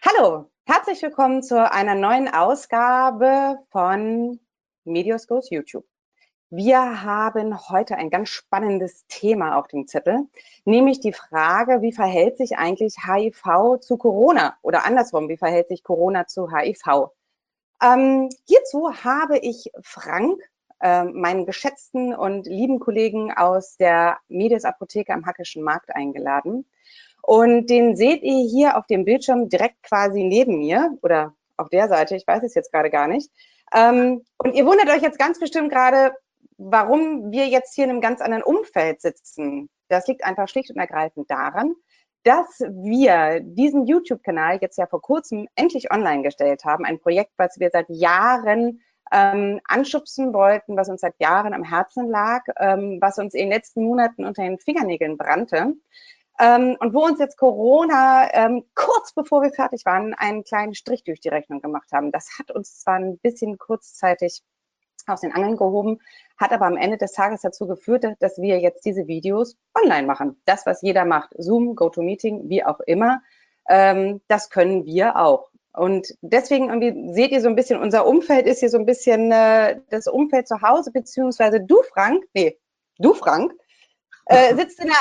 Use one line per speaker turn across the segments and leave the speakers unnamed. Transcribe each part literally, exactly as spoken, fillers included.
Hallo, herzlich willkommen zu einer neuen Ausgabe von Medios Goes YouTube. Wir haben heute ein ganz spannendes Thema auf dem Zettel, nämlich die Frage, wie verhält sich eigentlich H I V zu Corona oder andersrum, wie verhält sich Corona zu H I V? Ähm, hierzu habe ich Frank, äh, meinen geschätzten und lieben Kollegen aus der Medios Apotheke am Hackischen Markt eingeladen. Und den seht ihr hier auf dem Bildschirm direkt quasi neben mir oder auf der Seite, ich weiß es jetzt gerade gar nicht. Ähm, und ihr wundert euch jetzt ganz bestimmt gerade, warum wir jetzt hier in einem ganz anderen Umfeld sitzen. Das liegt einfach schlicht und ergreifend daran, dass wir diesen YouTube-Kanal jetzt ja vor kurzem endlich online gestellt haben. Ein Projekt, was wir seit Jahren ähm, anschubsen wollten, was uns seit Jahren am Herzen lag, ähm, was uns in den letzten Monaten unter den Fingernägeln brannte. Ähm, und wo uns jetzt Corona ähm, kurz bevor wir fertig waren, einen kleinen Strich durch die Rechnung gemacht haben. Das hat uns zwar ein bisschen kurzzeitig aus den Angeln gehoben, hat aber am Ende des Tages dazu geführt, dass wir jetzt diese Videos online machen. Das, was jeder macht, Zoom, GoToMeeting, wie auch immer, ähm, das können wir auch. Und deswegen irgendwie seht ihr so ein bisschen, unser Umfeld ist hier so ein bisschen äh, das Umfeld zu Hause, beziehungsweise du, Frank, nee, du, Frank, äh, sitzt in der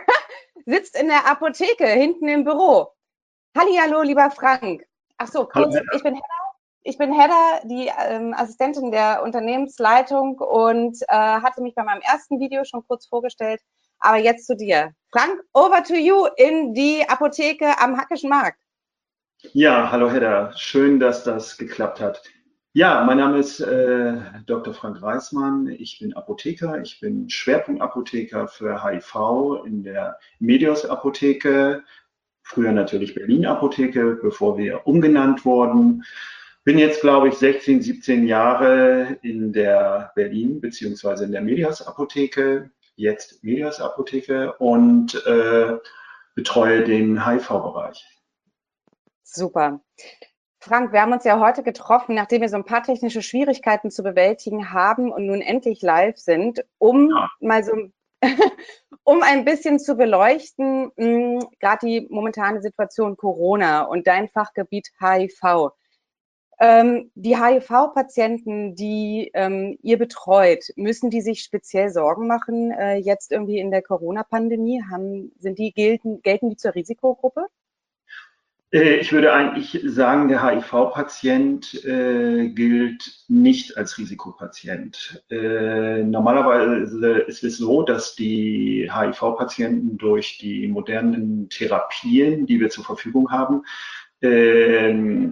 sitzt in der Apotheke, hinten im Büro. Hallihallo, lieber Frank. Ach so,
Hallo,
kurz, ich bin Hedda, ich bin Hedda, die ähm, Assistentin der Unternehmensleitung und äh, hatte mich bei meinem ersten Video schon kurz vorgestellt, aber jetzt zu dir. Frank, over to you in die Apotheke am Hackischen Markt.
Ja, hallo Hedda, schön, dass das geklappt hat. Ja, mein Name ist äh, Doktor Frank Reismann. Ich bin Apotheker. Ich bin Schwerpunktapotheker für H I V in der Medios Apotheke, früher natürlich Berlin Apotheke, bevor wir umgenannt wurden. Bin jetzt, glaube ich, sechzehn, siebzehn Jahre in der Berlin beziehungsweise in der Medios Apotheke, jetzt Medios Apotheke und äh, betreue den H I V-Bereich.
Super. Frank, wir haben uns ja heute getroffen, nachdem wir so ein paar technische Schwierigkeiten zu bewältigen haben und nun endlich live sind, um mal so um ein bisschen zu beleuchten, gerade die momentane Situation Corona und dein Fachgebiet H I V. Ähm, die H I V-Patienten, die ähm, ihr betreut, müssen die sich speziell Sorgen machen äh, jetzt irgendwie in der Corona-Pandemie? Haben, sind die gelten, gelten die zur Risikogruppe?
Ich würde eigentlich sagen, der H I V-Patient äh, gilt nicht als Risikopatient. Äh, normalerweise ist es so, dass die H I V-Patienten durch die modernen Therapien, die wir zur Verfügung haben, äh,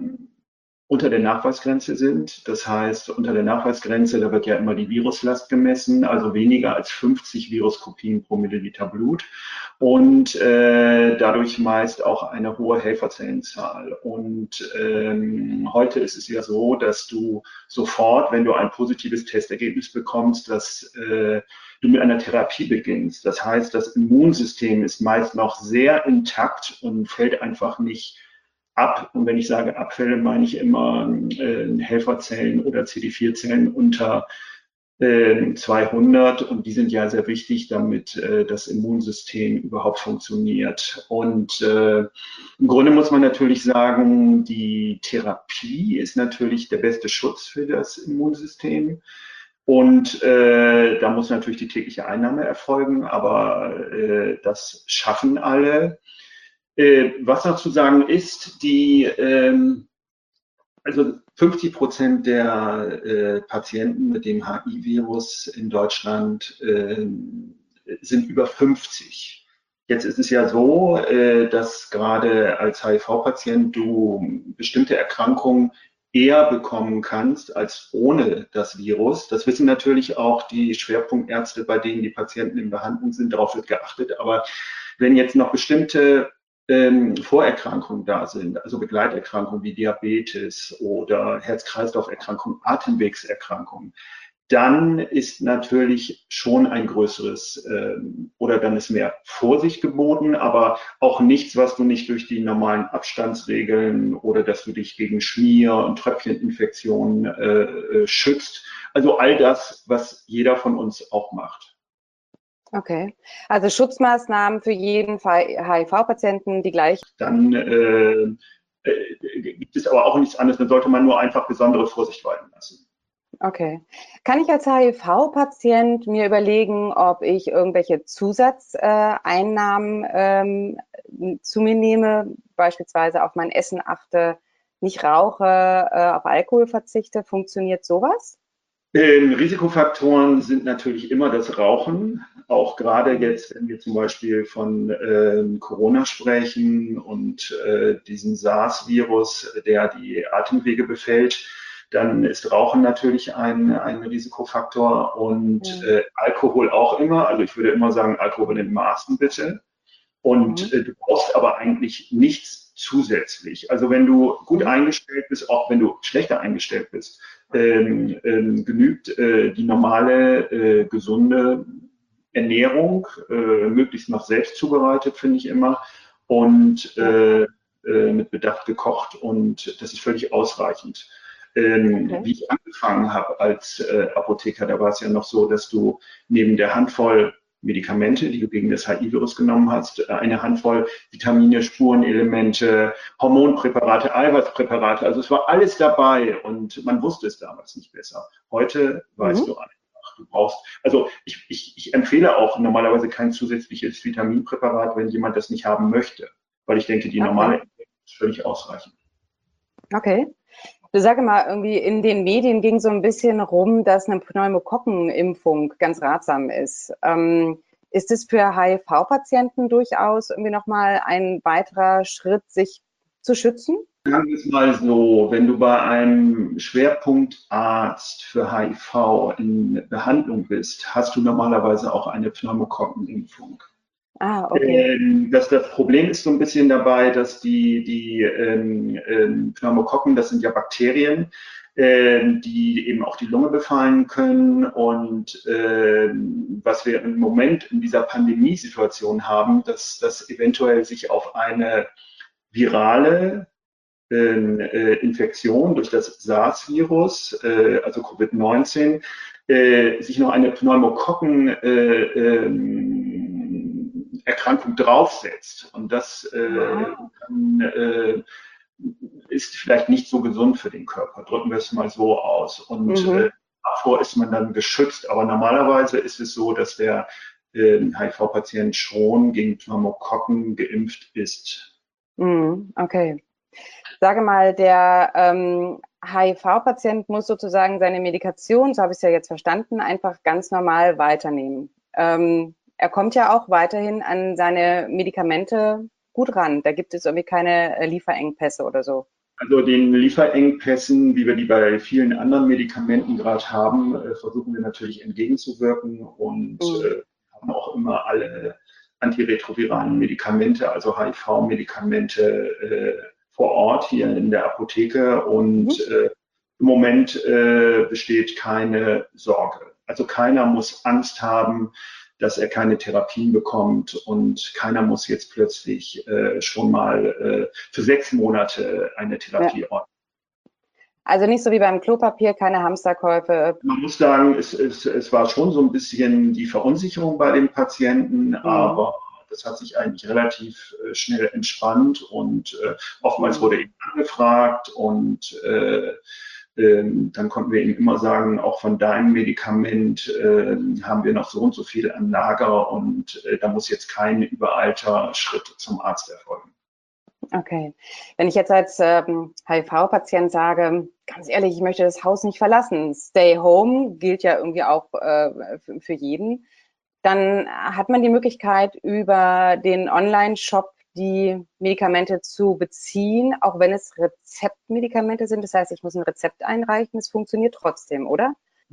unter der Nachweisgrenze sind. Das heißt, unter der Nachweisgrenze, da wird ja immer die Viruslast gemessen, also weniger als fünfzig Viruskopien pro Milliliter Blut und äh, dadurch meist auch eine hohe Helferzellenzahl. Und ähm, heute ist es ja so, dass du sofort, wenn du ein positives Testergebnis bekommst, dass äh, du mit einer Therapie beginnst. Das heißt, das Immunsystem ist meist noch sehr intakt und fällt einfach nicht ab. Und wenn ich sage Abfälle, meine ich immer äh, Helferzellen oder C D vier Zellen unter äh, zweihundert. Und die sind ja sehr wichtig, damit äh, das Immunsystem überhaupt funktioniert. Und äh, im Grunde muss man natürlich sagen, die Therapie ist natürlich der beste Schutz für das Immunsystem. Und äh, da muss natürlich die tägliche Einnahme erfolgen, aber äh, das schaffen alle. Äh, was noch zu sagen ist, die, ähm, also fünfzig Prozent der äh, Patienten mit dem H I-Virus in Deutschland äh, sind über fünfzig. Jetzt ist es ja so, äh, dass gerade als H I V-Patient du bestimmte Erkrankungen eher bekommen kannst als ohne das Virus. Das wissen natürlich auch die Schwerpunktärzte, bei denen die Patienten in Behandlung sind. Darauf wird geachtet. Aber wenn jetzt noch bestimmte ähm, Vorerkrankungen da sind, also Begleiterkrankungen wie Diabetes oder Herz-Kreislauf-Erkrankungen, Atemwegserkrankungen, dann ist natürlich schon ein größeres ähm, oder dann ist mehr Vorsicht geboten, aber auch nichts, was du nicht durch die normalen Abstandsregeln oder dass du dich gegen Schmier- und Tröpfcheninfektionen äh, schützt. Also all das, was jeder von uns auch macht.
Okay, also Schutzmaßnahmen für jeden H I V-Patienten die gleichen.
Dann äh, ist aber auch nichts anderes, dann sollte man nur einfach besondere Vorsicht walten lassen.
Okay. Kann ich als H I V-Patient mir überlegen, ob ich irgendwelche Zusatzeinnahmen äh, ähm, zu mir nehme, beispielsweise auf mein Essen achte, nicht rauche, äh, auf Alkohol verzichte? Funktioniert sowas?
Ähm, Risikofaktoren sind natürlich immer das Rauchen, auch gerade jetzt, wenn wir zum Beispiel von ähm, Corona sprechen und äh, diesen SARS-Virus, der die Atemwege befällt, dann ist Rauchen natürlich ein, ein Risikofaktor und
Mhm.
äh, Alkohol auch immer. Also ich würde immer sagen, Alkohol in Maßen bitte. Und
Mhm.
äh, du brauchst aber eigentlich nichts zusätzlich. Also wenn du gut
Mhm.
eingestellt bist, auch wenn du schlechter eingestellt bist, ähm, ähm, genügt äh, die normale, äh, gesunde Ernährung, äh, möglichst noch selbst zubereitet, finde ich immer, und
Ja,
äh, äh, mit Bedacht gekocht. Und das ist völlig ausreichend. Ähm,
okay.
wie ich angefangen habe als äh, Apotheker, da war es ja noch so, dass du neben der Handvoll Medikamente, die du gegen das H I-Virus genommen hast, eine Handvoll Vitamine, Spurenelemente, Hormonpräparate, Eiweißpräparate. Also es war alles dabei und man wusste es damals nicht besser. Heute weißt
Mhm.
du einfach, du brauchst, also ich, ich, ich empfehle auch normalerweise kein zusätzliches Vitaminpräparat, wenn jemand das nicht haben möchte, weil ich denke, die
Okay.
normale ist völlig ausreichend.
Okay. Du sage mal, irgendwie in den Medien ging so ein bisschen rum, dass eine Pneumokokkenimpfung ganz ratsam ist. Ähm, ist es für H I V-Patienten durchaus irgendwie nochmal ein weiterer Schritt, sich zu schützen?
Sagen wir es mal so, wenn du bei einem Schwerpunktarzt für H I V in Behandlung bist, hast du normalerweise auch eine Pneumokokkenimpfung.
Ah, okay.
Ähm, das, das Problem ist so ein bisschen dabei, dass die, die ähm, ähm, Pneumokokken, das sind ja Bakterien, ähm, die eben auch die Lunge befallen können. Und ähm, was wir im Moment in dieser Pandemiesituation haben, dass das eventuell sich auf eine virale äh, Infektion durch das SARS-Virus, äh, also Covid neunzehn, äh, sich noch eine Pneumokokken äh, ähm, Erkrankung draufsetzt. Und das äh,
Aha.
kann, äh, ist vielleicht nicht so gesund für den Körper. Drücken wir es mal so aus. Und äh,
Mhm.
davor ist man dann geschützt. Aber normalerweise ist es so, dass der äh, H I V-Patient schon gegen Pneumokokken geimpft ist.
Mhm. Okay. Sage mal, der ähm, H I V-Patient muss sozusagen seine Medikation, so habe ich es ja jetzt verstanden, einfach ganz normal weiternehmen. Ähm, er kommt ja auch weiterhin an seine Medikamente gut ran. Da gibt es irgendwie keine äh, Lieferengpässe oder so.
Also den Lieferengpässen, wie wir die bei vielen anderen Medikamenten gerade haben, äh, versuchen wir natürlich entgegenzuwirken und
Mhm.
äh, haben auch immer alle antiretroviralen Medikamente, also H I V-Medikamente äh, vor Ort hier in der Apotheke und
Mhm.
äh, im Moment äh, besteht keine Sorge. Also keiner muss Angst haben, dass er keine Therapien bekommt und keiner muss jetzt plötzlich äh, schon mal äh, für sechs Monate eine
Ja.
Therapie ordnen.
Also nicht so wie beim Klopapier, keine Hamsterkäufe.
Man muss sagen, es, es, es war schon so ein bisschen die Verunsicherung bei den Patienten,
Mhm.
aber das hat sich eigentlich relativ äh, schnell entspannt und äh, oftmals wurde
Mhm.
eben angefragt und äh, ähm, dann konnten wir ihm immer sagen, auch von deinem Medikament äh, haben wir noch so und so viel an Lager und äh, da muss jetzt kein übereilter Schritt zum Arzt erfolgen.
Okay. Wenn ich jetzt als ähm, H I V-Patient sage, ganz ehrlich, ich möchte das Haus nicht verlassen, Stay Home gilt ja irgendwie auch äh, für, für jeden, dann hat man die Möglichkeit, über den Online-Shop die Medikamente zu beziehen, auch wenn es Rezeptmedikamente sind. Das heißt, ich muss ein Rezept einreichen. Es funktioniert trotzdem, oder?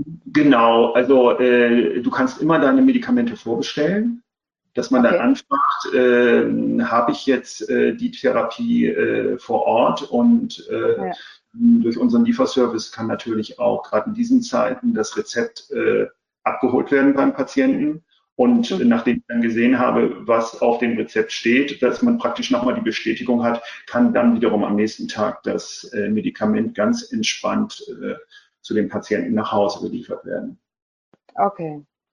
Genau, also äh, du kannst immer deine Medikamente vorbestellen, dass man dann
Okay.
anfragt, äh, habe ich jetzt äh, die Therapie äh, vor Ort und äh,
Ja.
durch unseren Lieferservice kann natürlich auch gerade in diesen Zeiten das Rezept äh, abgeholt werden beim Patienten. Und
Mhm.
nachdem ich dann gesehen habe, was auf dem Rezept steht, dass man praktisch nochmal die Bestätigung hat, kann dann wiederum am nächsten Tag das äh, Medikament ganz entspannt äh, zu den Patienten nach Hause geliefert werden.
Okay.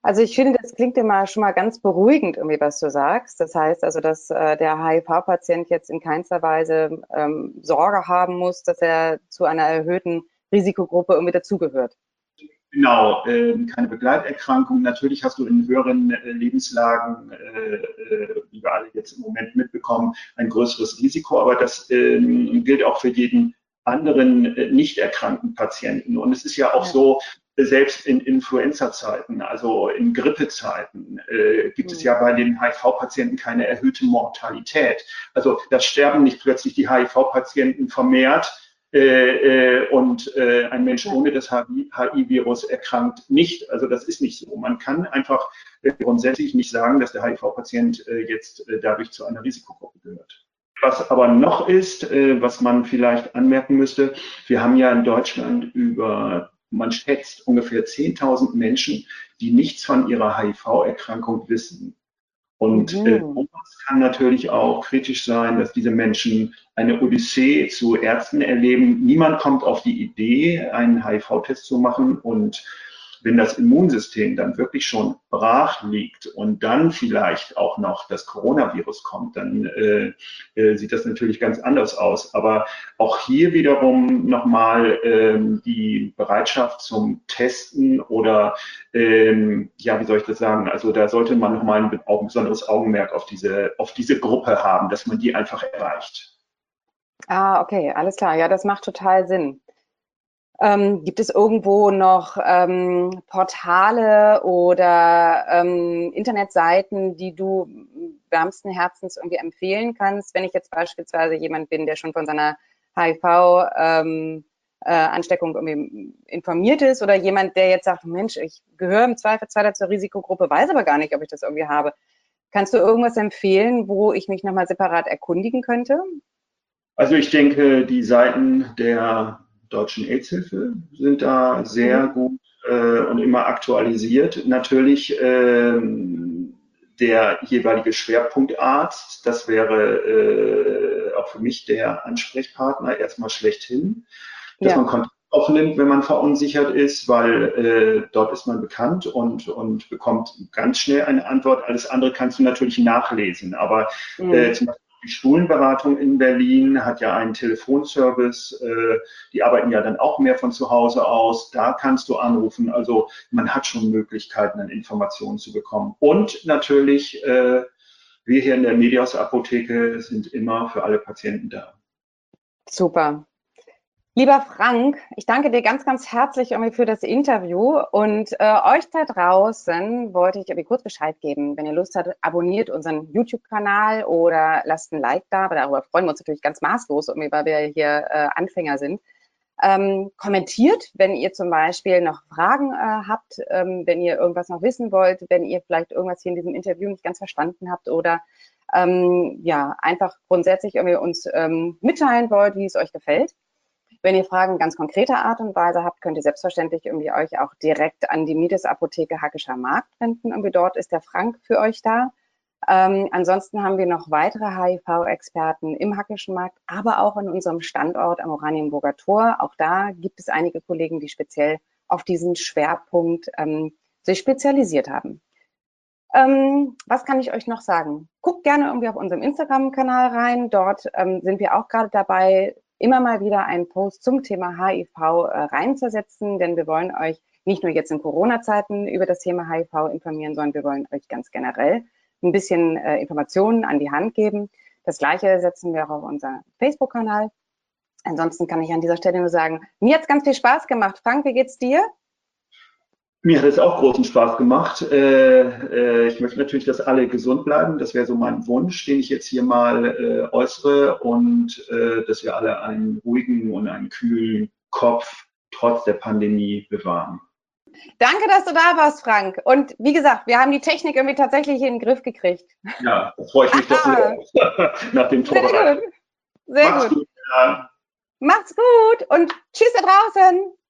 Also ich finde, das klingt immer schon mal ganz beruhigend, irgendwie, was du sagst. Das heißt also, dass äh, der H I V-Patient jetzt in keinster Weise ähm, Sorge haben muss, dass er zu einer erhöhten Risikogruppe irgendwie dazugehört.
Genau, ähm, keine Begleiterkrankung. Natürlich hast du in höheren äh, Lebenslagen, äh, äh, wie wir alle jetzt im Moment mitbekommen, ein größeres Risiko, aber das ähm, gilt auch für jeden anderen äh, nicht erkrankten Patienten. Und es ist ja auch
Ja.
so, äh, selbst in Influenza-Zeiten, also in Grippezeiten, äh, gibt es
Mhm.
ja bei den H I V-Patienten keine erhöhte Mortalität. Also da sterben nicht plötzlich die H I V-Patienten vermehrt, äh, äh, und äh, ein Mensch
Ja.
ohne das H I V-Virus erkrankt nicht. Also das ist nicht so. Man kann einfach äh, grundsätzlich nicht sagen, dass der H I V-Patient äh, jetzt äh, dadurch zu einer Risikogruppe gehört. Was aber noch ist, äh, was man vielleicht anmerken müsste, wir haben ja in Deutschland über, man schätzt, ungefähr zehntausend Menschen, die nichts von ihrer H I V-Erkrankung wissen. Und äh,
Mhm.
es kann natürlich auch kritisch sein, dass diese Menschen eine Odyssee zu Ärzten erleben. Niemand kommt auf die Idee, einen H I V-Test zu machen. Und wenn das Immunsystem dann wirklich schon brach liegt und dann vielleicht auch noch das Coronavirus kommt, dann äh, äh, sieht das natürlich ganz anders aus. Aber auch hier wiederum nochmal ähm, die Bereitschaft zum Testen oder ähm, ja, wie soll ich das sagen? Also da sollte man nochmal ein, ein besonderes Augenmerk auf diese, auf diese Gruppe haben, dass man die einfach erreicht.
Ah, okay, alles klar. Ja, das macht total Sinn. Ähm, gibt es irgendwo noch ähm, Portale oder ähm, Internetseiten, die du wärmsten Herzens irgendwie empfehlen kannst, wenn ich jetzt beispielsweise jemand bin, der schon von seiner H I V-Ansteckung ähm, äh, irgendwie informiert ist oder jemand, der jetzt sagt, Mensch, ich gehöre im Zweifelsfall zur Risikogruppe, weiß aber gar nicht, ob ich das irgendwie habe. Kannst du irgendwas empfehlen, wo ich mich nochmal separat erkundigen könnte?
Also ich denke, die Seiten der Deutschen AIDS-Hilfe sind da sehr
Mhm.
gut äh, und immer aktualisiert. Natürlich ähm, der jeweilige Schwerpunktarzt, das wäre äh, auch für mich der Ansprechpartner erstmal schlechthin, dass man
Ja.
Kontakt aufnimmt, wenn man verunsichert ist, weil äh, dort ist man bekannt und, und bekommt ganz schnell eine Antwort. Alles andere kannst du natürlich nachlesen, aber äh,
Mhm.
zum Beispiel die Schulenberatung in Berlin hat ja einen Telefonservice. Äh, die arbeiten ja dann auch mehr von zu Hause aus. Da kannst du anrufen. Also man hat schon Möglichkeiten, an Informationen zu bekommen. Und natürlich, äh, wir hier in der Medios Apotheke sind immer für alle Patienten da.
Super. Lieber Frank, ich danke dir ganz, ganz herzlich irgendwie für das Interview und äh, euch da draußen wollte ich irgendwie kurz Bescheid geben. Wenn ihr Lust habt, abonniert unseren YouTube-Kanal oder lasst ein Like da, aber darüber freuen wir uns natürlich ganz maßlos, irgendwie, weil wir hier äh, Anfänger sind. Ähm, kommentiert, wenn ihr zum Beispiel noch Fragen äh, habt, ähm, wenn ihr irgendwas noch wissen wollt, wenn ihr vielleicht irgendwas hier in diesem Interview nicht ganz verstanden habt oder ähm, ja, einfach grundsätzlich irgendwie uns ähm, mitteilen wollt, wie es euch gefällt. Wenn ihr Fragen ganz konkreter Art und Weise habt, könnt ihr selbstverständlich irgendwie euch auch direkt an die Mides Apotheke Hackischer Markt wenden. Irgendwie dort ist der Frank für euch da. Ähm, ansonsten haben wir noch weitere H I V-Experten im Hackischen Markt, aber auch in unserem Standort am Oranienburger Tor. Auch da gibt es einige Kollegen, die speziell auf diesen Schwerpunkt ähm, sich spezialisiert haben. Ähm, was kann ich euch noch sagen? Guckt gerne irgendwie auf unserem Instagram-Kanal rein. Dort ähm, sind wir auch gerade dabei, immer mal wieder einen Post zum Thema H I V äh, reinzusetzen, denn wir wollen euch nicht nur jetzt in Corona-Zeiten über das Thema H I V informieren, sondern wir wollen euch ganz generell ein bisschen äh, Informationen an die Hand geben. Das Gleiche setzen wir auch auf unseren Facebook-Kanal. Ansonsten kann ich an dieser Stelle nur sagen, mir hat es ganz viel Spaß gemacht. Frank, wie geht's dir?
Mir hat es auch großen Spaß gemacht. Äh, äh, ich möchte natürlich, dass alle gesund bleiben. Das wäre so mein Wunsch, den ich jetzt hier mal äh, äußere und äh, dass wir alle einen ruhigen und einen kühlen Kopf trotz der Pandemie bewahren.
Danke, dass du da warst, Frank. Und wie gesagt, wir haben die Technik irgendwie tatsächlich in den Griff gekriegt.
Ja, da freue ich mich doch
Ah,
sehr nach den
sehr gut,
Vorbereitungen.
sehr
Mach's
gut.
gut. Ja.
Macht's gut und tschüss da draußen.